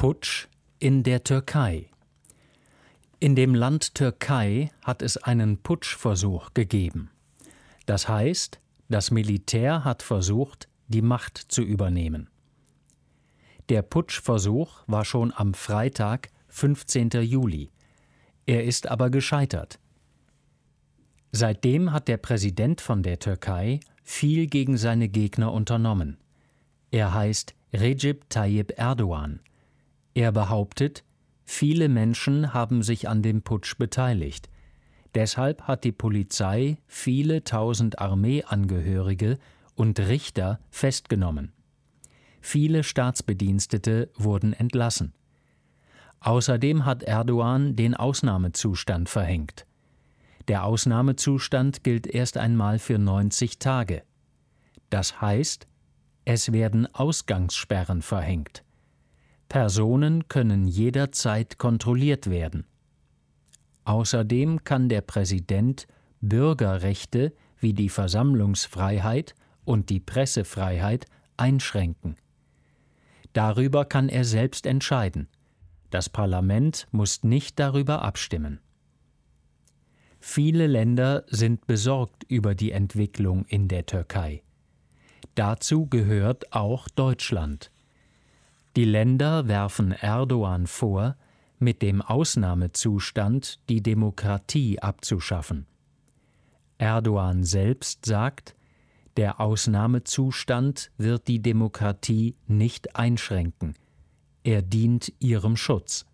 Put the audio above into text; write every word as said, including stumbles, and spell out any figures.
Putsch in der Türkei. In dem Land Türkei hat es einen Putschversuch gegeben. Das heißt, das Militär hat versucht, die Macht zu übernehmen. Der Putschversuch war schon am Freitag, fünfzehnten Juli. Er ist aber gescheitert. Seitdem hat der Präsident von der Türkei viel gegen seine Gegner unternommen. Er heißt Recep Tayyip Erdogan. Er behauptet, viele Menschen haben sich an dem Putsch beteiligt. Deshalb hat die Polizei viele tausend Armeeangehörige und Richter festgenommen. Viele Staatsbedienstete wurden entlassen. Außerdem hat Erdogan den Ausnahmezustand verhängt. Der Ausnahmezustand gilt erst einmal für neunzig Tage. Das heißt, es werden Ausgangssperren verhängt. Personen können jederzeit kontrolliert werden. Außerdem kann der Präsident Bürgerrechte wie die Versammlungsfreiheit und die Pressefreiheit einschränken. Darüber kann er selbst entscheiden. Das Parlament muss nicht darüber abstimmen. Viele Länder sind besorgt über die Entwicklung in der Türkei. Dazu gehört auch Deutschland. Die Länder werfen Erdogan vor, mit dem Ausnahmezustand die Demokratie abzuschaffen. Erdogan selbst sagt, der Ausnahmezustand wird die Demokratie nicht einschränken. Er dient ihrem Schutz.